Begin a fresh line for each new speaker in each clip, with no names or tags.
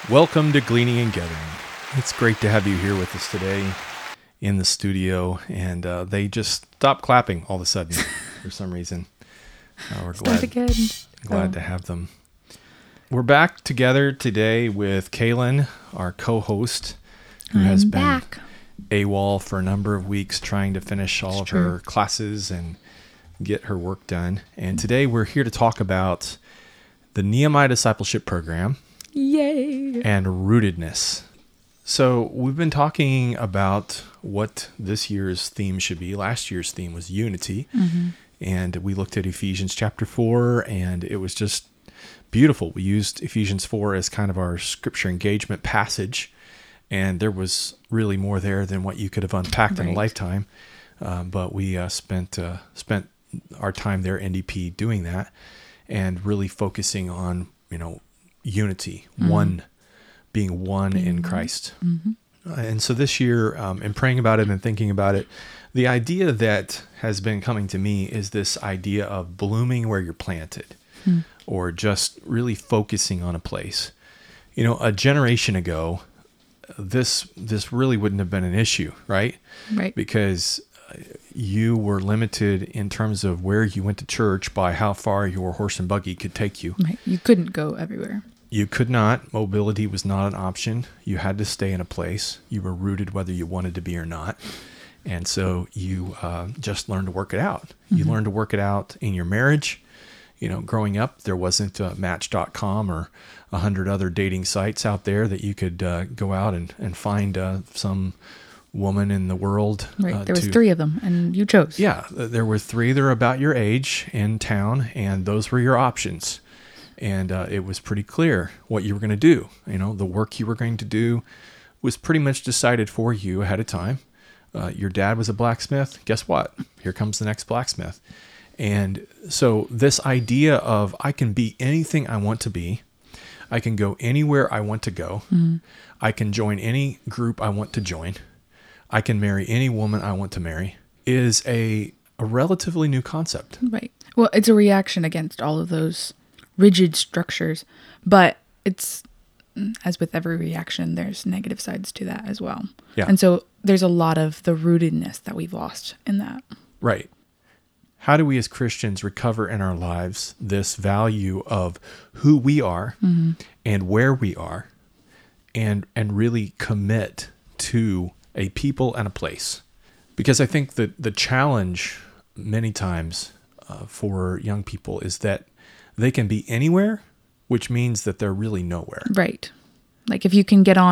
Welcome to Gleaning and Gathering. It's great to have you here with us today in the studio, and they just stopped clapping all of a sudden for some reason. We're glad to have them. We're back together today with Kaylin, our co-host, who has been AWOL for a number of weeks trying to finish all of her classes and get her work done. And today we're here to talk about the Nehemiah Discipleship Program.
Yay!
And rootedness. So we've been talking about what this year's theme should be. Last year's theme was unity. Mm-hmm. And we looked at Ephesians chapter 4, and it was just beautiful. We used Ephesians 4 as kind of our scripture engagement passage, and there was really more there than what you could have unpacked in a lifetime. But we spent our time there, NDP, doing that, and really focusing on, unity, being one in Christ. Mm-hmm. And so this year, in praying about it and thinking about it, the idea that has been coming to me is this idea of blooming where you're planted, or just really focusing on a place. A generation ago, this really wouldn't have been an issue, right?
Right.
Because you were limited in terms of where you went to church by how far your horse and buggy could take you.
Right. You couldn't go everywhere.
You could not. Mobility was not an option. You had to stay in a place. You were rooted whether you wanted to be or not. And so you just learned to work it out. Mm-hmm. You learned to work it out in your marriage. Growing up, there wasn't Match.com or 100 other dating sites out there that you could go out and find some woman in the world.
Right. There was 3 of them, and you chose.
Yeah. There were 3 that were about your age in town, and those were your options. And it was pretty clear what you were going to do. The work you were going to do was pretty much decided for you ahead of time. Your dad was a blacksmith. Guess what? Here comes the next blacksmith. And so this idea of I can be anything I want to be, I can go anywhere I want to go, I can join any group I want to join, I can marry any woman I want to marry, is a relatively new concept.
Right. Well, it's a reaction against all of those rigid structures, but it's, as with every reaction, there's negative sides to that as well.
Yeah.
And so there's a lot of the rootedness that we've lost in that.
Right. How do we as Christians recover in our lives this value of who we are and where we are, and really commit to a people and a place? Because I think that the challenge many times for young people is that they can be anywhere, which means that they're really nowhere.
Right. Like if you can get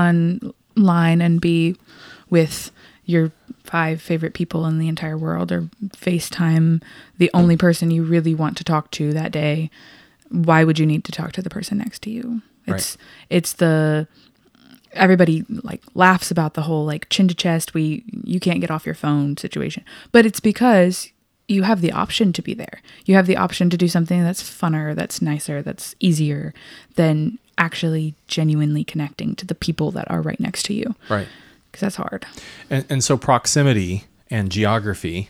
online and be with your 5 favorite people in the entire world, or FaceTime the only person you really want to talk to that day, why would you need to talk to the person next to you? It's everybody laughs about the whole chin to chest, you can't get off your phone situation. But it's because you have the option to be there. You have the option to do something that's funner, that's nicer, that's easier than actually genuinely connecting to the people that are right next to you.
Right.
Because that's hard.
And so proximity and geography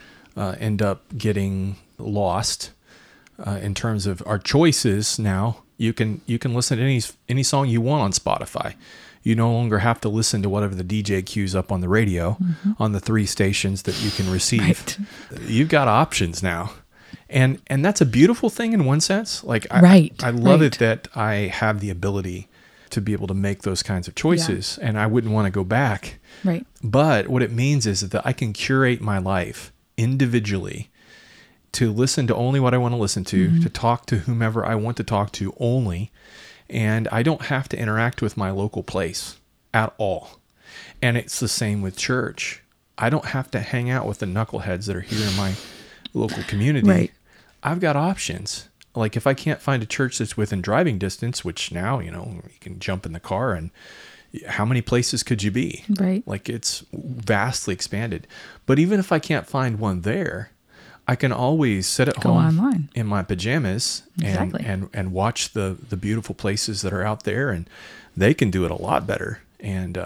end up getting lost in terms of our choices. Now you can listen to any song you want on Spotify. You no longer have to listen to whatever the DJ cues up on the radio on the 3 stations that you can receive. Right. You've got options now. And that's a beautiful thing in one sense. I love it that I have the ability to be able to make those kinds of choices, and I wouldn't want to go back.
Right.
But what it means is that I can curate my life individually to listen to only what I want to listen to talk to whomever I want to talk to only. And I don't have to interact with my local place at all. And it's the same with church. I don't have to hang out with the knuckleheads that are here in my local community.
Right.
I've got options. If I can't find a church that's within driving distance, which now, you can jump in the car, and how many places could you be?
Right.
It's vastly expanded. But even if I can't find one there, I can always sit at home
online
in my pajamas and watch the beautiful places that are out there, and they can do it a lot better. And,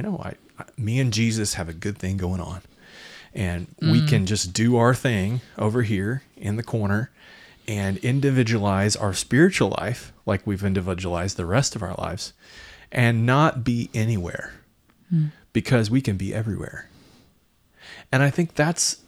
me and Jesus have a good thing going on, and we can just do our thing over here in the corner and individualize our spiritual life like we've individualized the rest of our lives. and not be anywhere, because we can be everywhere. And I think that's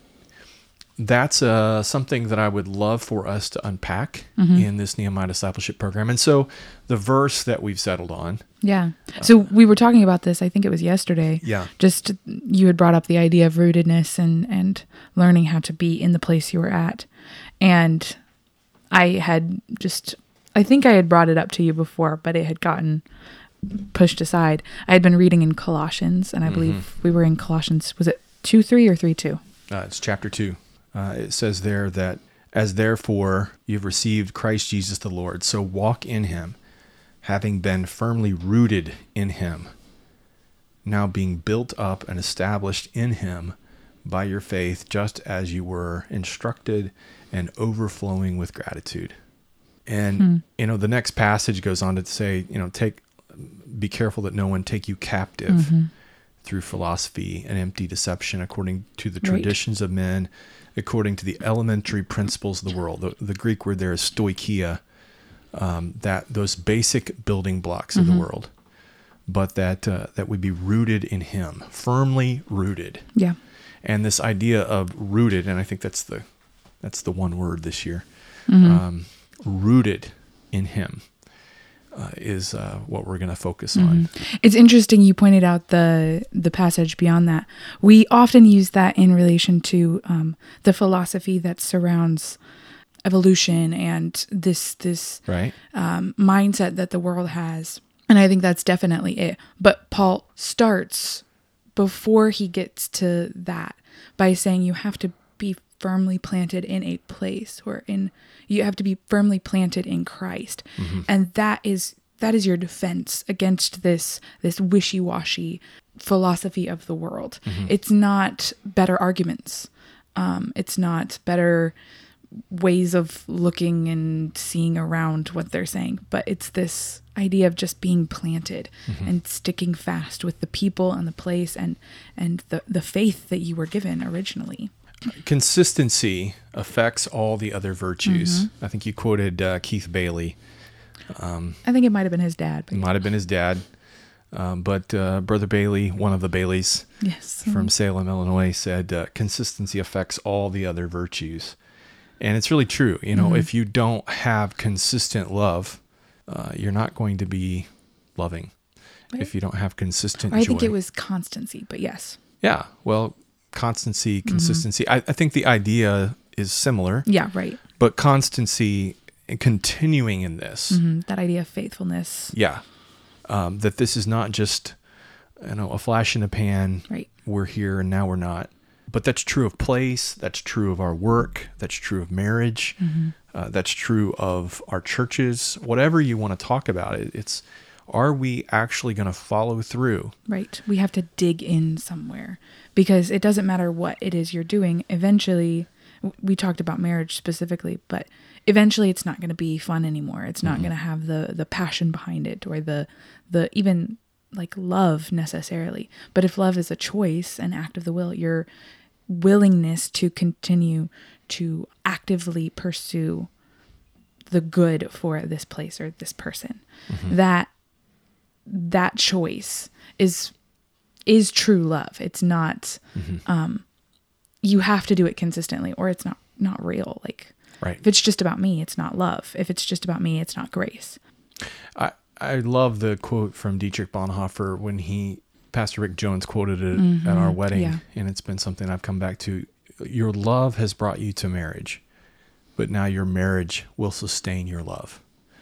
something that I would love for us to unpack in this Nehemiah Discipleship Program. And so the verse that we've settled on.
Yeah. So we were talking about this, I think it was yesterday.
Yeah.
Just you had brought up the idea of rootedness and learning how to be in the place you were at. And I think I had brought it up to you before, but it had gotten pushed aside. I had been reading in Colossians, and I believe we were in Colossians, was it 2:3 or 3:2?
It's chapter 2. It says there that, as therefore you've received Christ Jesus the Lord, so walk in him, having been firmly rooted in him, now being built up and established in him by your faith, just as you were instructed, and overflowing with gratitude. And, the next passage goes on to say, be careful that no one take you captive through philosophy and empty deception, according to the traditions of men, according to the elementary principles of the world. The Greek word there is stoicheia, that those basic building blocks of the world, but that we be rooted in him, firmly rooted.
Yeah.
And this idea of rooted, and I think that's the one word this year, rooted in him, is what we're going to focus on.
It's interesting you pointed out the passage beyond that. We often use that in relation to the philosophy that surrounds evolution and this
Right.
Mindset that the world has. And I think that's definitely it. But Paul starts before he gets to that by saying you have to be firmly planted in a place, you have to be firmly planted in Christ. And that is your defense against this wishy-washy philosophy of the world. It's not better arguments. It's not better ways of looking and seeing around what they're saying, but it's this idea of just being planted and sticking fast with the people and the place and the faith that you were given originally.
Consistency affects all the other virtues. I think you quoted Keith Bailey.
I think it might have been his dad.
It might have been his dad. But Brother Bailey, one of the Baileys from Salem, Illinois, said consistency affects all the other virtues. And it's really true. If you don't have consistent love, you're not going to be loving. Right. If you don't have consistent joy.
I think it was constancy, but yes.
Yeah. Well, constancy, consistency. I think the idea is similar.
Yeah, right.
But constancy and continuing in this.
That idea of faithfulness.
Yeah. That this is not just, a flash in the pan.
Right.
We're here and now we're not. But that's true of place. That's true of our work. That's true of marriage. That's true of our churches. Whatever you want to talk about, it's, are we actually going to follow through?
Right. We have to dig in somewhere, because it doesn't matter what it is you're doing. Eventually, we talked about marriage specifically, but eventually it's not going to be fun anymore. It's not going to have the passion behind it, or the even like love necessarily. But if love is a choice, an act of the will, your willingness to continue to actively pursue the good for this place or this person, that choice is true love. It's not, you have to do it consistently, or it's not real. Like,
right.
If it's just about me, it's not love. If it's just about me, it's not grace.
I love the quote from Dietrich Bonhoeffer when Pastor Rick Jones quoted it at our wedding, and it's been something I've come back to. Your love has brought you to marriage, but now your marriage will sustain your love.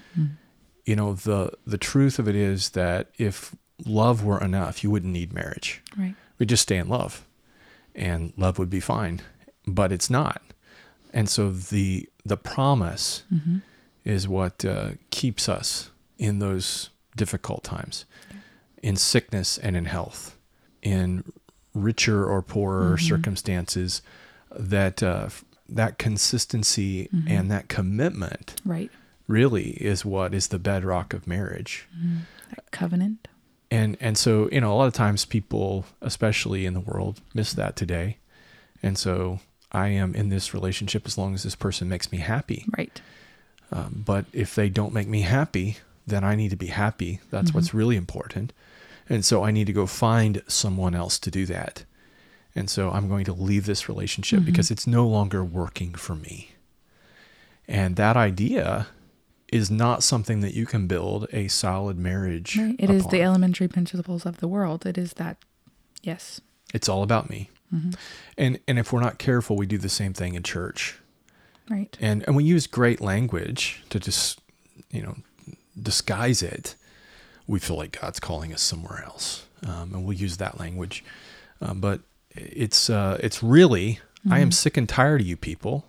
The truth of it is that if love were enough, you wouldn't need marriage.
Right.
We'd just stay in love, and love would be fine, but it's not. And so the promise is what keeps us in those difficult times, in sickness and in health, in richer or poorer circumstances, that consistency and that commitment really is what is the bedrock of marriage.
That covenant.
And so, a lot of times people, especially in the world, miss that today. And so I am in this relationship as long as this person makes me happy.
Right.
But if they don't make me happy, then I need to be happy. That's what's really important. And so I need to go find someone else to do that. And so I'm going to leave this relationship because it's no longer working for me. And that idea is not something that you can build a solid marriage
Right. It is the elementary principles of the world. It is that, yes.
It's all about me. And if we're not careful, we do the same thing in church.
Right.
And we use great language to just, disguise it. We feel like God's calling us somewhere else. And we'll use that language. But it's really, I am sick and tired of you people.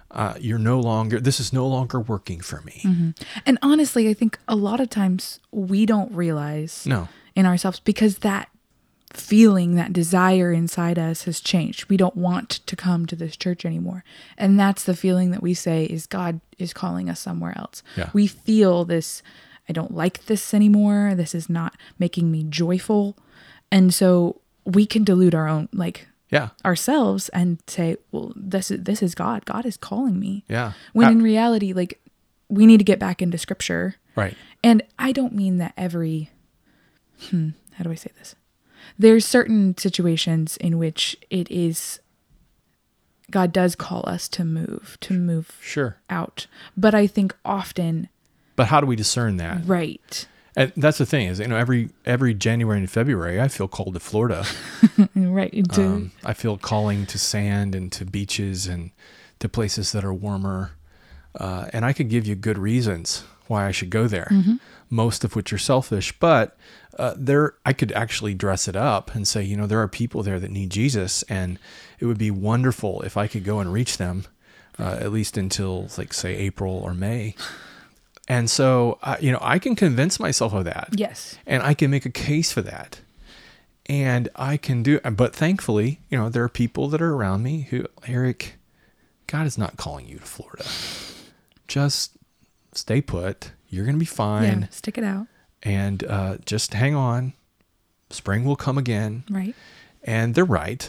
This is no longer working for me.
And honestly, I think a lot of times we don't realize in ourselves because that feeling, that desire inside us has changed. We don't want to come to this church anymore. And that's the feeling that we say is God is calling us somewhere else.
Yeah.
We feel this, I don't like this anymore. This is not making me joyful. And so we can delude our own, ourselves and say, well, this is God. God is calling me.
Yeah.
When in reality, we need to get back into scripture.
Right.
And I don't mean that every, how do I say this? There's certain situations in which it is, God does call us to move
Sure.
out. But I think often.
But how do we discern that?
Right.
And that's the thing is, every January and February, I feel called to Florida.
Right.
I feel calling to sand and to beaches and to places that are warmer. And I could give you good reasons why I should go there, most of which are selfish. But I could actually dress it up and say, there are people there that need Jesus, and it would be wonderful if I could go and reach them, at least until, say, April or May. And so, I can convince myself of that.
Yes.
And I can make a case for that. And I can but thankfully, there are people that are around me who, Eric, God is not calling you to Florida. Just stay put. You're going to be fine.
Yeah, stick it out.
And just hang on. Spring will come again.
Right.
And they're right.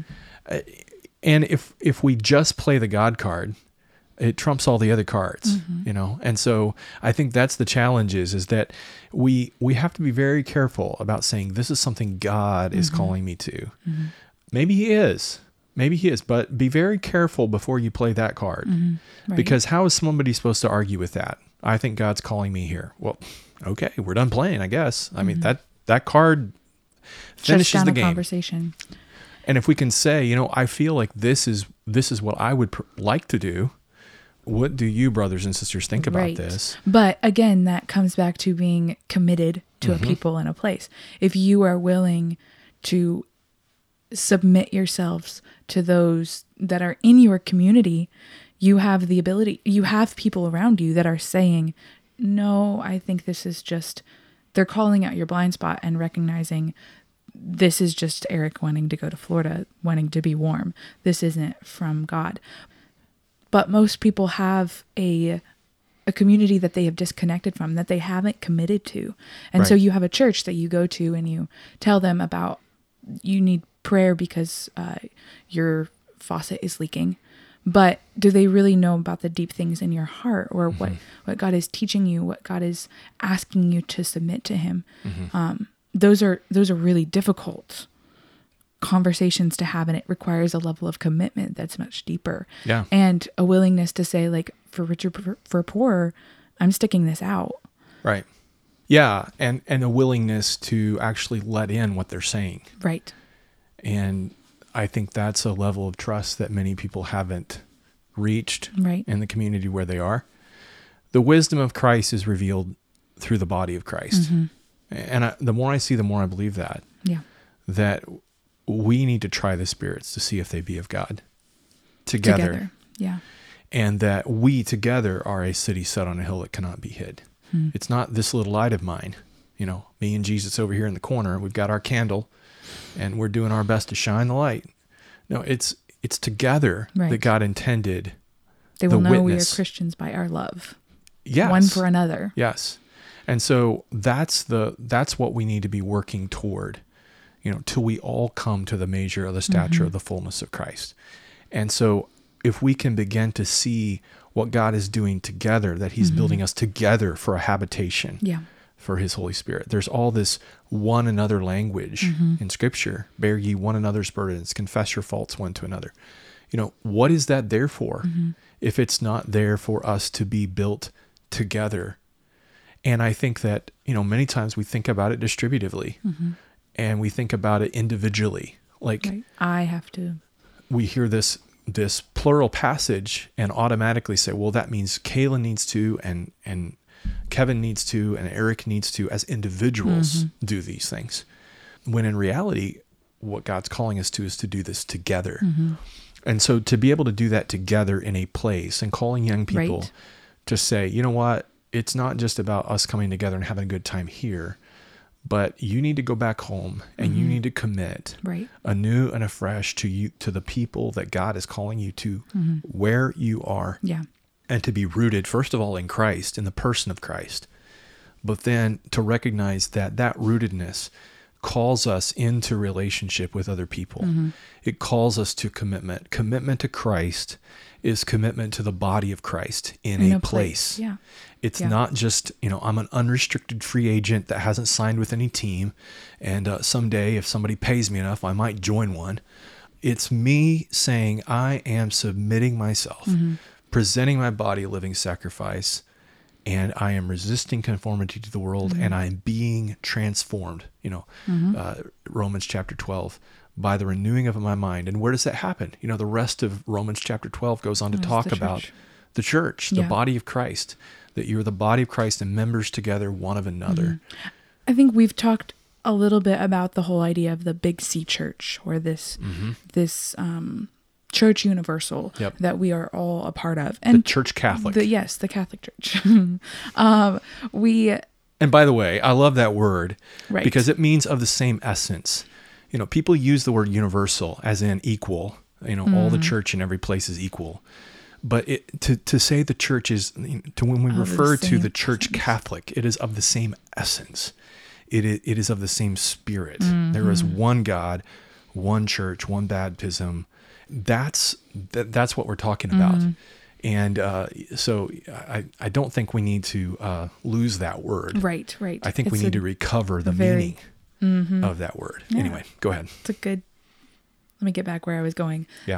And if we just play the God card, it trumps all the other cards, And so I think that's the challenge is that we have to be very careful about saying this is something God is calling me to. Maybe he is, but be very careful before you play that card,
Right.
because how is somebody supposed to argue with that? I think God's calling me here. Well, okay, we're done playing, I guess. I mean, that card finishes
down
the
a
game.
Conversation.
And if we can say, I feel like this is what I would like to do. What do you, brothers and sisters, think about this?
But again, that comes back to being committed to a people and a place. If you are willing to submit yourselves to those that are in your community, you have the ability, you have people around you that are saying, no, I think this is just, they're calling out your blind spot and recognizing this is just Eric wanting to go to Florida, wanting to be warm. This isn't from God. But most people have a community that they have disconnected from, that they haven't committed to. And so you have a church that you go to and you tell them about, you need prayer because your faucet is leaking. But do they really know about the deep things in your heart, or what God is teaching you, what God is asking you to submit to him? Those are really difficult conversations to have, and it requires a level of commitment that's much deeper.
Yeah.
And a willingness to say, for richer, for poorer, I'm sticking this out.
Right. Yeah. And a willingness to actually let in what they're saying.
Right.
And I think that's a level of trust that many people haven't reached in the community where they are. The wisdom of Christ is revealed through the body of Christ. And the more I see, the more I believe that.
Yeah.
That we need to try the spirits to see if they be of God together.
Yeah.
And that we together are a city set on a hill that cannot be hid. It's not this little light of mine, me and Jesus over here in the corner. We've got our candle and we're doing our best to shine the light. No, it's together that God intended.
They will know
witness.
we are Christians by our love.
Yes.
One for another.
Yes. And so that's what we need to be working toward, till we all come to the measure of the stature of the fullness of Christ. And so if we can begin to see what God is doing together, that he's building us together for a habitation for his Holy Spirit. There's all this one another language in Scripture. Bear ye one another's burdens, confess your faults one to another. What is that there for if it's not there for us to be built together? And I think that, many times we think about it distributively and we think about it individually. Like
I have to.
We hear this plural passage and automatically say, well, that means Kaylin needs to, and Kevin needs to, and Eric needs to, as individuals, do these things. When in reality, what God's calling us to is to do this together. And so to be able to do that together in a place and calling young people to say, you know what, it's not just about us coming together and having a good time here, but you need to go back home and you need to commit anew and afresh to the people that God is calling you to where you are. And to be rooted, first of all, in Christ, in the person of Christ, but then to recognize that rootedness calls us into relationship with other people. It calls us to commitment. Commitment to Christ is commitment to the body of Christ in a place. It's not just, I'm an unrestricted free agent that hasn't signed with any team. And someday, if somebody pays me enough, I might join one. It's me saying, I am submitting myself, presenting my body a living sacrifice, and I am resisting conformity to the world, and I am being transformed, Romans chapter 12, by the renewing of my mind. And where does that happen? The rest of Romans chapter 12 goes on to talk about the church, the body of Christ, that you're the body of Christ and members together one of another.
I think we've talked a little bit about the whole idea of the Big C church, or this church universal that we are all a part of. And
the Church Catholic.
The Catholic Church.
And by the way, I love that word because it means of the same essence. People use the word universal as in equal, all the church in every place is equal. But to say the church is, when we refer to the Church Catholic, it is of the same essence. It is of the same spirit. There is one God, one church, one baptism. That's what we're talking about. And so I don't think we need to lose that word.
Right.
I think we need to recover the meaning of that word. Anyway, go ahead.
Let me get back where I was going.
Yeah.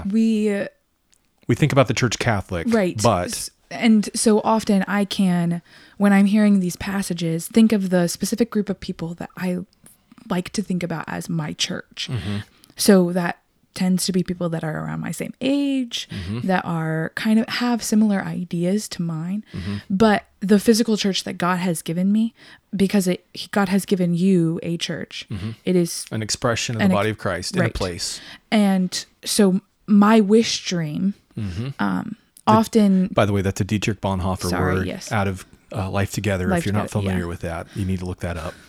We think about the Church Catholic, but...
And so often I can, when I'm hearing these passages, think of the specific group of people that I like to think about as my church. So that tends to be people that are around my same age, that are kind of have similar ideas to mine. But the physical church that God has given me, because God has given you a church, it is
an expression of the body of Christ in a place.
And so my wish dream, often...
By the way, that's a Dietrich Bonhoeffer word out of Life Together. If you're not familiar with that, you need to look that up.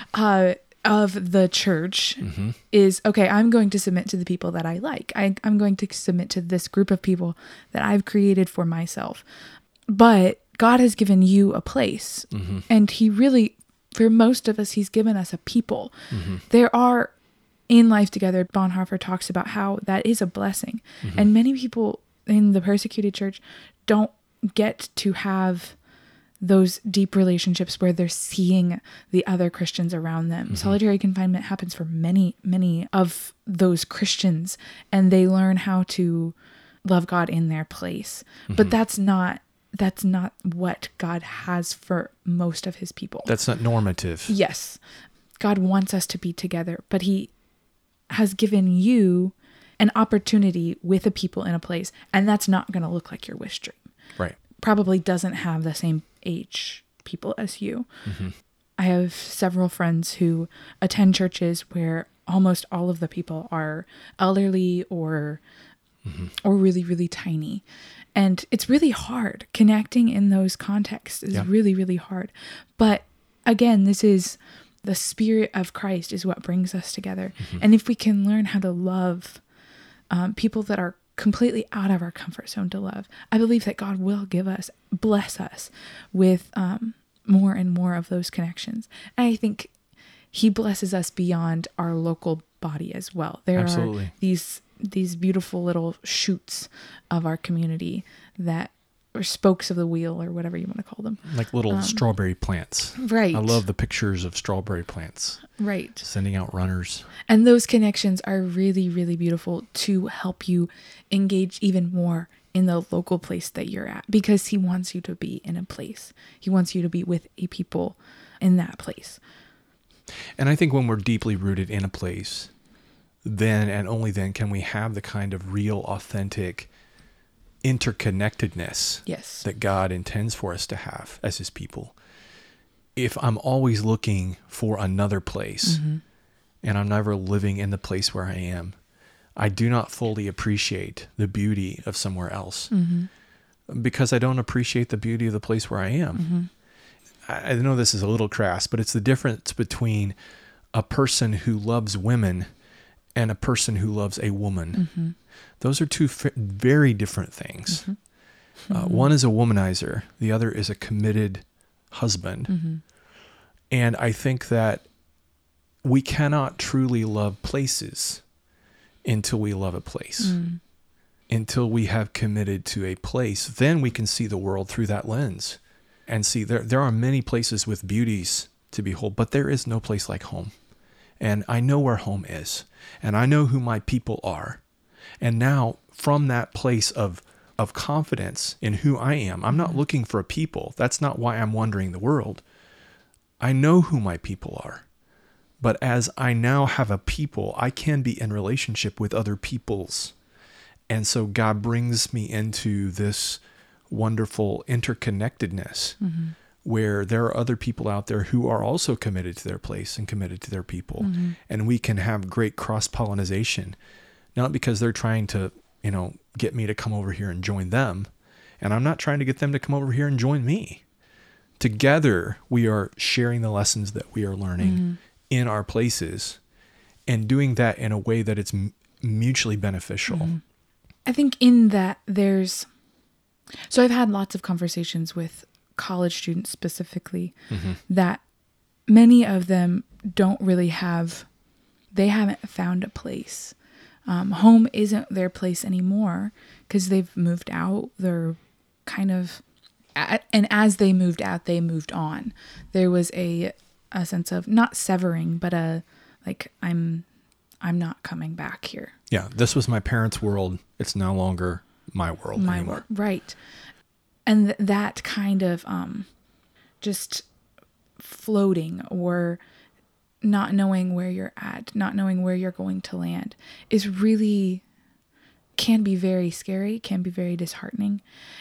Of the church is, okay, I'm going to submit to the people that I like. I'm going to submit to this group of people that I've created for myself. But God has given you a place. And he really, for most of us, he's given us a people. There are, in Life Together, Bonhoeffer talks about how that is a blessing. And many people in the persecuted church don't get to have those deep relationships where they're seeing the other Christians around them. Solitary confinement happens for many, many of those Christians, and they learn how to love God in their place. But that's not what God has for most of his people.
That's not normative.
Yes. God wants us to be together, but he has given you an opportunity with a people in a place, and that's not going to look like your wish dream.
Right.
Probably doesn't have the same age people as you. I have several friends who attend churches where almost all of the people are elderly or really, really tiny. And it's really hard. Connecting in those contexts is really, really hard. But again, this is the Spirit of Christ is what brings us together. And if we can learn how to love people that are completely out of our comfort zone to love, I believe that God will bless us with more and more of those connections. And I think he blesses us beyond our local body as well. There are these beautiful little shoots of our community that or spokes of the wheel, or whatever you want to call them.
Like little strawberry plants.
Right.
I love the pictures of strawberry plants.
Right.
Sending out runners.
And those connections are really, really beautiful to help you engage even more in the local place that you're at, because he wants you to be in a place. He wants you to be with a people in that place.
And I think when we're deeply rooted in a place, then and only then can we have the kind of real, authentic interconnectedness
Yes.
that God intends for us to have as his people. If I'm always looking for another place and I'm never living in the place where I am, I do not fully appreciate the beauty of somewhere else because I don't appreciate the beauty of the place where I am. I know this is a little crass, but it's the difference between a person who loves women and a person who loves a woman. Those are two very different things. One is a womanizer. The other is a committed husband. And I think that we cannot truly love places until we love a place. Until we have committed to a place, then we can see the world through that lens and see there are many places with beauties to behold, but there is no place like home. And I know where home is, and I know who my people are. And now from that place of confidence in who I am, I'm not looking for a people. That's not why I'm wandering the world. I know who my people are. But as I now have a people, I can be in relationship with other peoples. And so God brings me into this wonderful interconnectedness where there are other people out there who are also committed to their place and committed to their people. And we can have great cross-pollination, not because they're trying to, get me to come over here and join them. And I'm not trying to get them to come over here and join me. Together, we are sharing the lessons that we are learning in our places and doing that in a way that it's mutually beneficial.
I think in that so I've had lots of conversations with college students specifically that many of them don't really they haven't found a place. Home isn't their place anymore because they've moved out. They're kind of, and as they moved out, they moved on. There was a sense of not severing, but I'm not coming back here.
Yeah, this was my parents' world. It's no longer my world anymore.
Right. And that kind of just floating or not knowing where you're at, not knowing where you're going to land can be very scary, can be very disheartening.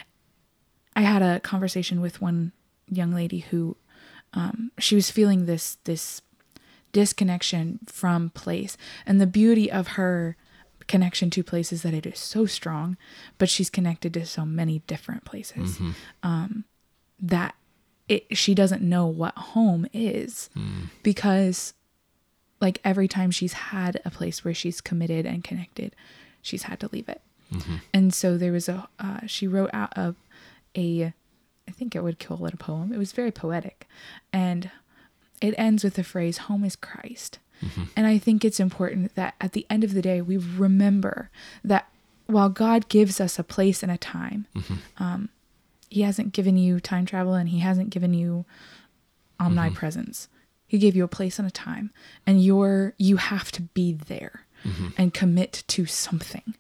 I had a conversation with one young lady who she was feeling this disconnection from place, and the beauty of her connection to places that it is so strong, but she's connected to so many different places that she doesn't know what home is because every time she's had a place where she's committed and connected, she's had to leave it. And so there was she wrote out I think I would call it a poem. It was very poetic, and it ends with the phrase, "Home is Christ." And I think it's important that at the end of the day, we remember that while God gives us a place and a time, he hasn't given you time travel and he hasn't given you omnipresence. He gave you a place and a time, and you have to be there and commit to something.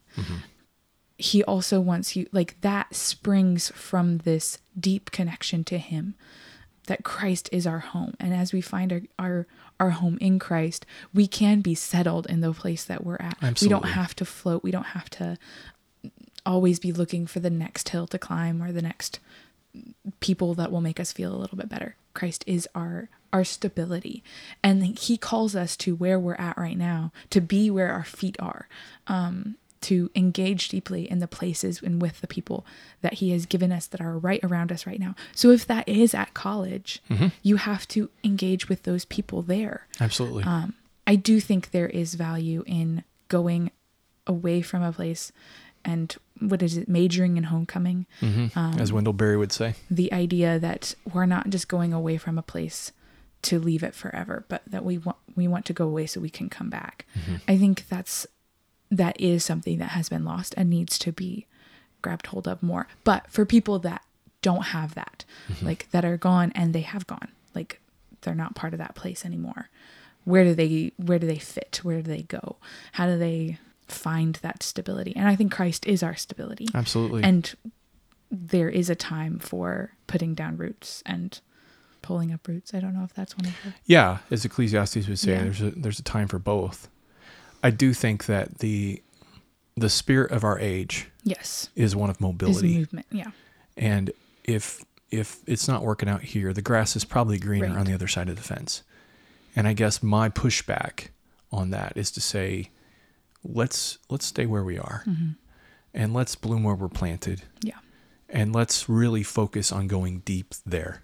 He also wants you, that springs from this deep connection to him, that Christ is our home. And as we find our home in Christ, we can be settled in the place that we're at.
Absolutely.
We don't have to float. We don't have to always be looking for the next hill to climb or the next people that will make us feel a little bit better. Christ is our stability. And he calls us to where we're at right now, to be where our feet are, to engage deeply in the places and with the people that he has given us that are right around us right now. So if that is at college, you have to engage with those people there.
Absolutely.
I do think there is value in going away from a place and majoring in homecoming.
As Wendell Berry would say. The
idea that we're not just going away from a place to leave it forever, but that we want to go away so we can come back. I think that is something that has been lost and needs to be grabbed hold of more. But for people that don't have that, like that are gone and they have gone, like they're not part of that place anymore. Where do they fit? Where do they go? How do they find that stability? And I think Christ is our stability.
Absolutely.
And there is a time for putting down roots and pulling up roots. I don't know if that's one of the...
Yeah, as Ecclesiastes would say,
Yeah.
there's a time for both. I do think that the spirit of our age
Yes.
is one of
Is
mobility.
movement. Yeah.
And if it's not working out here, the grass is probably greener
Right.
on the other side of the fence. And I guess my pushback on that is to say, let's stay where we are, and let's bloom where we're planted,
Yeah.
and let's really focus on going deep there,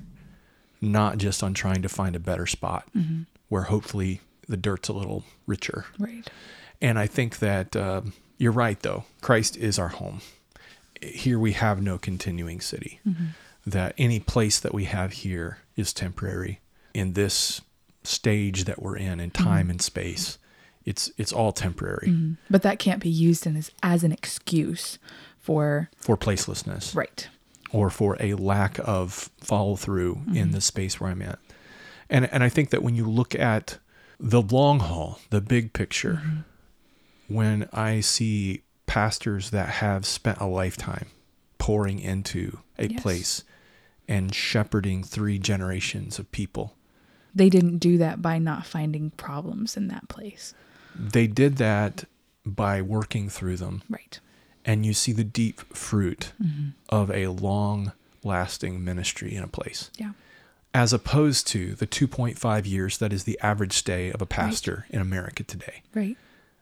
not just on trying to find a better spot where hopefully the dirt's a little richer.
Right.
And I think that you're right, though. Christ is our home. Here we have no continuing city. That any place that we have here is temporary. In this stage that we're in time and space, it's all temporary.
But that can't be used as an excuse for
placelessness,
right.
or for a lack of follow through in the space where I'm at. And I think that when you look at the long haul, the big picture, when I see pastors that have spent a lifetime pouring into a
Yes.
place and shepherding 3 generations of people,
They didn't do that by not finding problems in that place.
they did that by working through them.
Right.
And you see the deep fruit of a long lasting ministry in a place,
Yeah.
as opposed to the 2.5 years that is the average stay of a pastor in America today.
Right.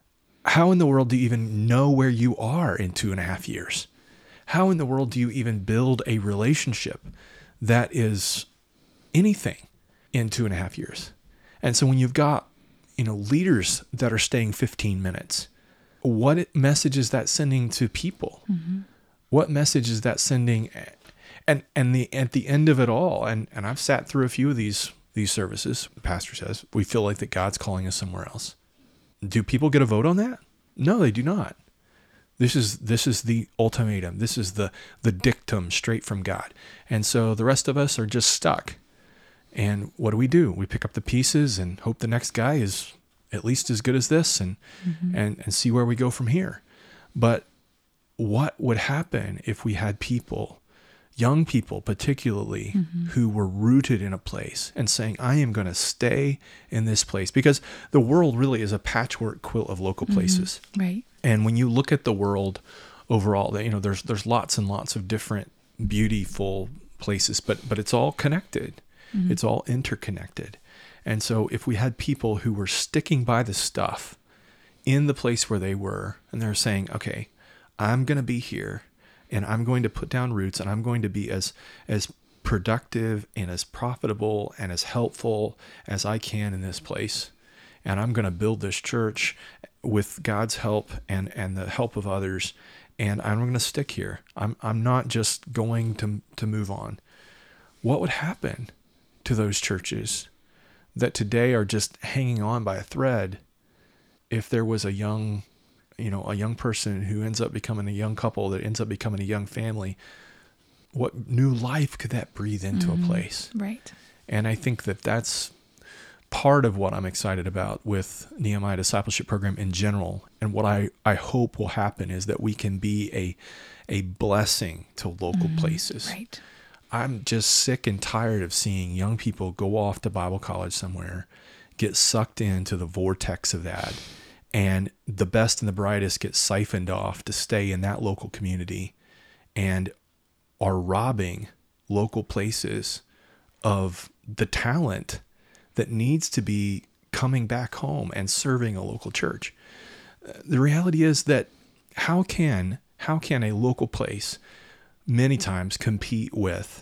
How in the world do you even know where you are in 2.5 years? How in the world do you even build a relationship that is anything in 2.5 years? And so when you've got, leaders that are staying 15 minutes, what message is that sending to people? What message is that sending? And at the end of it all, and I've sat through a few of these services, the pastor says, we feel like that God's calling us somewhere else. Do people get a vote on that? No, they do not. This is the ultimatum. This is the dictum straight from God. And so the rest of us are just stuck. And what do? We pick up the pieces and hope the next guy is at least as good as this and see where we go from here. But what would happen if we had people, young people particularly, who were rooted in a place and saying, I am going to stay in this place? Because the world really is a patchwork quilt of local places.
Right.
And when you look at the world overall, there's lots and lots of different beautiful places, but it's all connected. It's all interconnected. And so if we had people who were sticking by the stuff in the place where they were, and they're saying, okay, I'm going to be here and I'm going to put down roots and I'm going to be as productive and as profitable and as helpful as I can in this place. And I'm going to build this church with God's help and the help of others. And I'm going to stick here. I'm not just going to move on. What would happen to those churches that today are just hanging on by a thread if there was a young person who ends up becoming a young couple that ends up becoming a young family? What new life could that breathe into a place?
Right.
And I think that that's part of what I'm excited about with Nehemiah Discipleship Program in general. And what I hope will happen is that we can be a blessing to local places.
Right.
I'm just sick and tired of seeing young people go off to Bible college somewhere, get sucked into the vortex of that, and the best and the brightest get siphoned off to stay in that local community and are robbing local places of the talent that needs to be coming back home and serving a local church. The reality is that how can a local place many times compete with,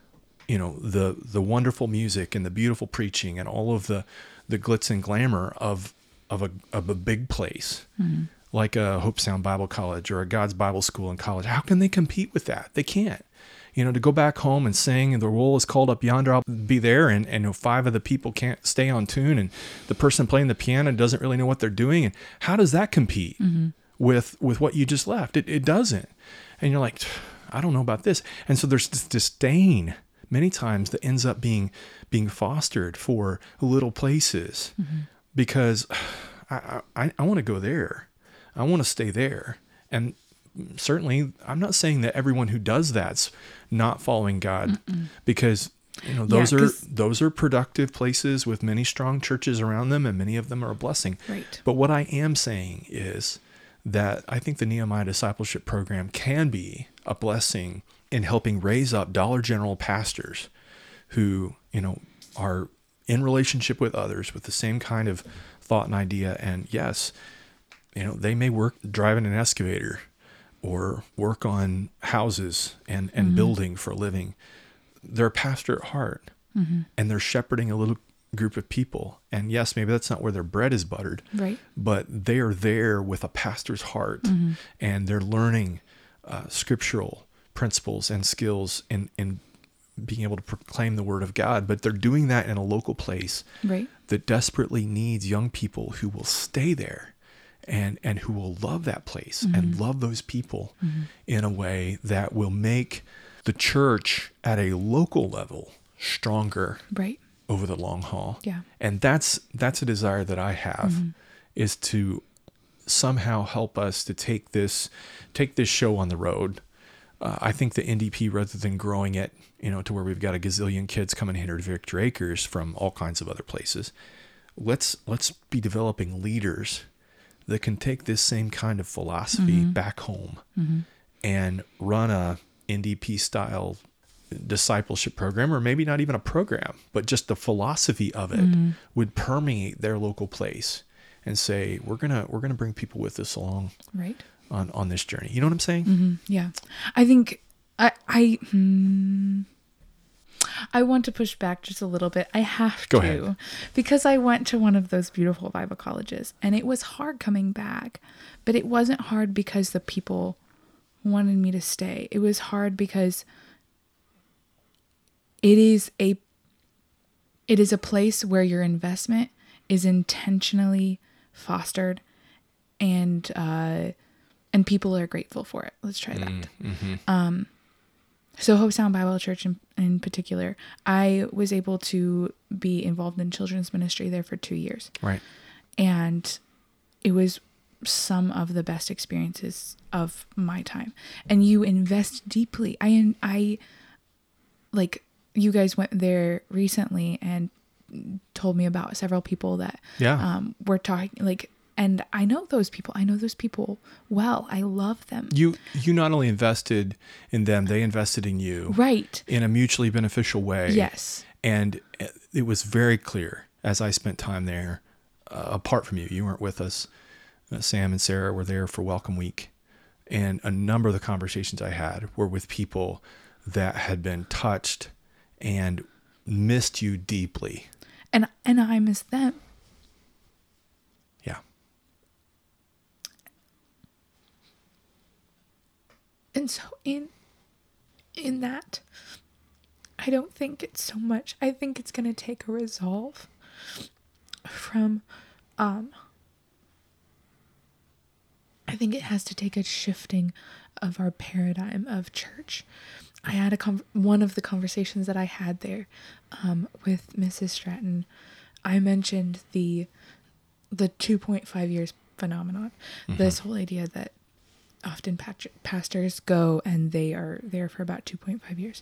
the wonderful music and the beautiful preaching and all of the glitz and glamour of a big place like a Hope Sound Bible College or a God's Bible School in college? How can they compete with that? They can't. To go back home and sing, and the roll is called up yonder, I'll be there, and 5 of the people can't stay on tune, and the person playing the piano doesn't really know what they're doing. And how does that compete with what you just left. It doesn't. And you're like, I don't know about this. And so there's this disdain many times that ends up being fostered for little places because I want to go there. I want to stay there. And certainly I'm not saying that everyone who does that's not following God because those are productive places with many strong churches around them, and many of them are a blessing.
Right.
But what I am saying is that I think the Nehemiah Discipleship Program can be a blessing in helping raise up Dollar General pastors who, are in relationship with others with the same kind of thought and idea. And yes, they may work driving an excavator or work on houses and building for a living. They're a pastor at heart, and they're shepherding a little group of people. And yes, maybe that's not where their bread is buttered,
right?
But they are there with a pastor's heart, and they're learning scriptural principles and skills in being able to proclaim the word of God. But they're doing that in a local place,
right,
that desperately needs young people who will stay there and who will love that place and love those people in a way that will make the church at a local level stronger,
right,
over the long haul.
Yeah.
And that's a desire that I have, is to somehow help us to take this show on the road. I think the NDP, rather than growing it, to where we've got a gazillion kids coming here to Victor Acres from all kinds of other places, let's be developing leaders that can take this same kind of philosophy back home and run a NDP style discipleship program, or maybe not even a program, but just the philosophy of it would permeate their local place and say, we're gonna bring people with us along,
right,
on this journey. You know what I'm saying?
Yeah. I think I want to push back just a little bit. I have
Go
to,
ahead.
because I went to one of those beautiful Bible colleges, and it was hard coming back, but it wasn't hard because the people wanted me to stay. It was hard because it is a place where your investment is intentionally fostered, and people are grateful for it. Let's try that. So Hope Sound Bible Church in particular, I was able to be involved in children's ministry there for 2 years.
Right.
And it was some of the best experiences of my time. And you invest deeply. I like, you guys went there recently and told me about several people that were talking, like, and I know those people. I know those people well. I love them.
You not only invested in them, they invested in you.
Right.
In a mutually beneficial way.
Yes.
And it was very clear as I spent time there, apart from you. You weren't with us. Sam and Sarah were there for Welcome Week. And a number of the conversations I had were with people that had been touched and missed you deeply.
And I miss them.
Yeah.
And so in that, I don't think it's so much. I think it's going to take a resolve from, I think it has to take a shifting of our paradigm of church. I had one of the conversations that I had there with Mrs. Stratton. I mentioned the 2.5 years phenomenon. This whole idea that often pastors go and they are there for about 2.5 years,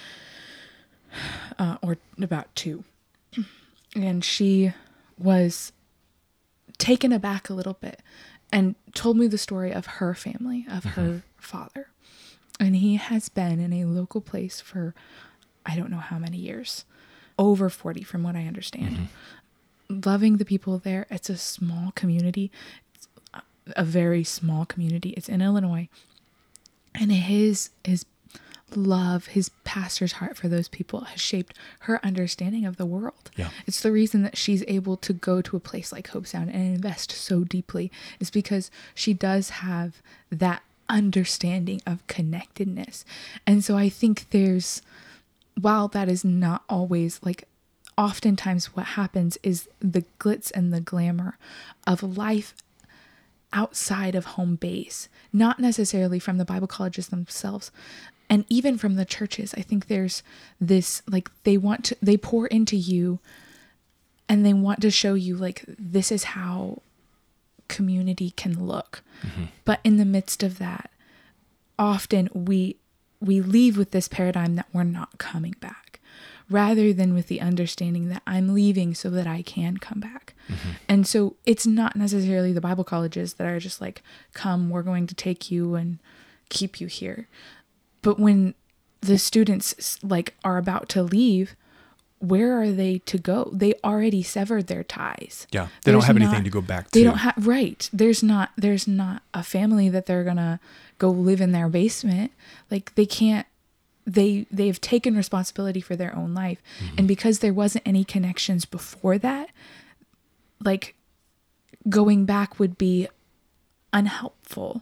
or about 2. And she was taken aback a little bit and told me the story of her family, of her father. And he has been in a local place for, I don't know how many years, over 40 from what I understand. Loving the people there. It's a small community. It's a very small community. It's in Illinois. And his love, his pastor's heart for those people has shaped her understanding of the world.
Yeah.
It's the reason that she's able to go to a place like Hope Sound and invest so deeply, is because she does have that understanding of connectedness. And so I think while that is not always, like, oftentimes what happens is the glitz and the glamour of life outside of home base, not necessarily from the Bible colleges themselves. And even from the churches, I think there's this, like, they pour into you and they want to show you, like, this is how community can look. Mm-hmm. But in the midst of that, often we leave with this paradigm that we're not coming back, rather than with the understanding that I'm leaving so that I can come back. Mm-hmm. And so it's not necessarily the Bible colleges that are just like, come, we're going to take you and keep you here. But when the students like are about to leave, where are they to go? They already severed their ties.
Yeah. They don't have anything to go back to.
They don't have, right. There's not a family that they're going to go live in their basement. Like they can't, they've taken responsibility for their own life. Mm-hmm. And because there wasn't any connections before that, like going back would be unhelpful.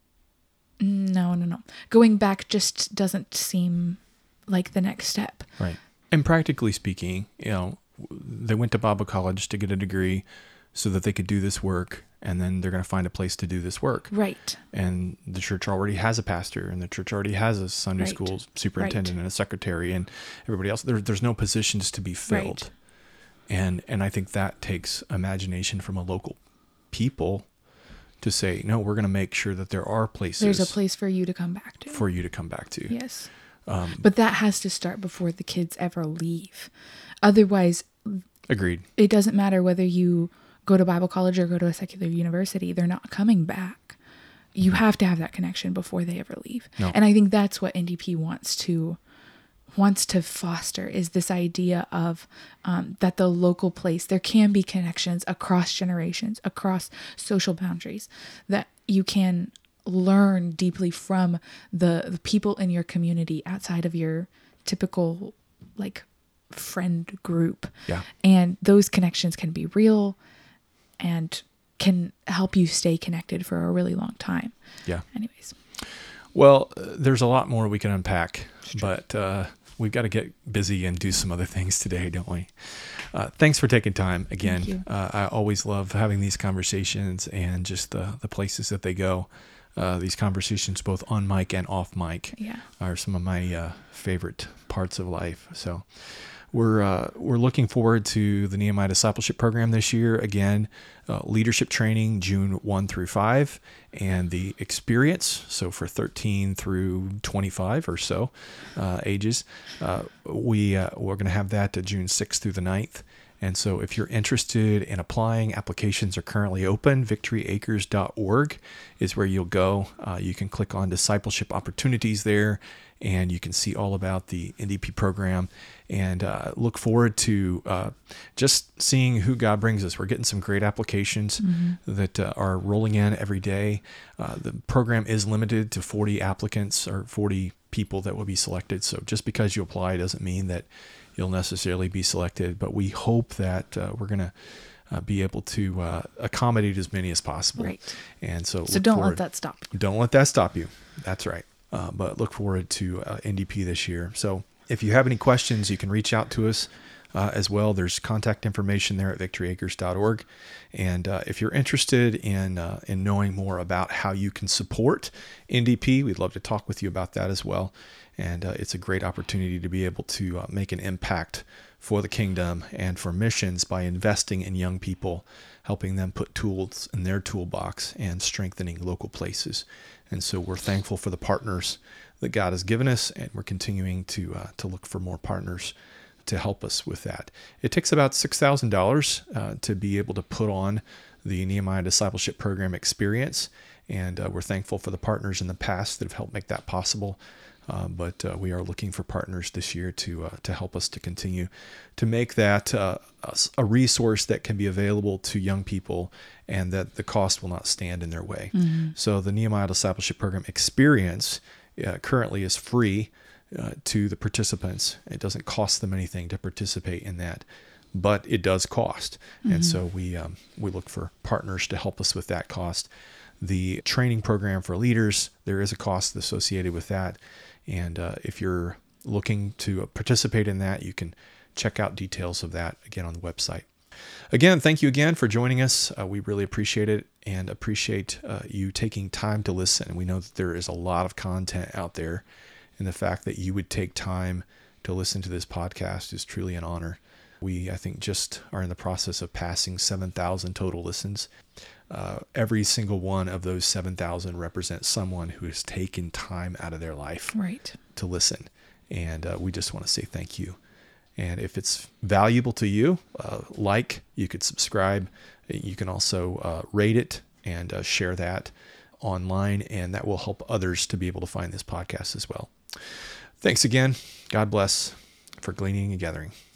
No. Going back just doesn't seem like the next step.
Right. And practically speaking, they went to Bible college to get a degree so that they could do this work, and then they're going to find a place to do this work.
Right.
And the church already has a pastor, and the church already has a Sunday school superintendent and a secretary and everybody else. There's no positions to be filled. Right. And I think that takes imagination from a local people to say, no, we're going to make sure that there are places.
There's a place for you to come back to. Yes. But that has to start before the kids ever leave. Otherwise,
agreed.
It doesn't matter whether you go to Bible college or go to a secular university. They're not coming back. You have to have that connection before they ever leave. No. And I think that's what NDP wants to foster, is this idea of that the local place, there can be connections across generations, across social boundaries, that you can learn deeply from the people in your community outside of your typical like friend group.
Yeah.
And those connections can be real and can help you stay connected for a really long time.
Yeah.
Anyways.
Well, there's a lot more we can unpack, but we've got to get busy and do some other things today, don't we? Thanks for taking time again.
Thank you.
I always love having these conversations and just the places that they go. These conversations, both on mic and off mic, are some of my favorite parts of life. So we're looking forward to the Nehemiah Discipleship Program this year. Again, leadership training June 1 through 5, and the experience. So for 13 through 25 or so ages, we're going to have that June 6th through the 9th. And so if you're interested in applying, applications are currently open. VictoryAcres.org is where you'll go. You can click on discipleship opportunities there, and you can see all about the NDP program, and look forward to just seeing who God brings us. We're getting some great applications that are rolling in every day. The program is limited to 40 applicants or 40 people that will be selected. So just because you apply doesn't mean that you'll necessarily be selected, but we hope that we're going to be able to accommodate as many as possible.
Right.
And so
don't let that stop you.
Don't let that stop you. That's right. But look forward to NDP this year. So if you have any questions, you can reach out to us as well. There's contact information there at victoryacres.org. And if you're interested in knowing more about how you can support NDP, we'd love to talk with you about that as well. And it's a great opportunity to be able to make an impact for the kingdom and for missions by investing in young people, helping them put tools in their toolbox and strengthening local places. And so we're thankful for the partners that God has given us, and we're continuing to look for more partners to help us with that. It takes about $6,000 to be able to put on the Nehemiah Discipleship Program experience, and we're thankful for the partners in the past that have helped make that possible. But we are looking for partners this year to help us to continue to make that a resource that can be available to young people, and that the cost will not stand in their way. Mm-hmm. So the Nehemiah Discipleship Program experience currently is free to the participants. It doesn't cost them anything to participate in that, but it does cost. Mm-hmm. And so we look for partners to help us with that cost. The training program for leaders, there is a cost associated with that. And if you're looking to participate in that, you can check out details of that again on the website. Again, thank you again for joining us. We really appreciate it and appreciate you taking time to listen. We know that there is a lot of content out there, and the fact that you would take time to listen to this podcast is truly an honor. We, I think, just are in the process of passing 7,000 total listens. Every single one of those 7,000 represents someone who has taken time out of their life to listen. And we just want to say thank you. And if it's valuable to you, you could subscribe. You can also rate it and share that online, and that will help others to be able to find this podcast as well. Thanks again. God bless for gleaning and gathering.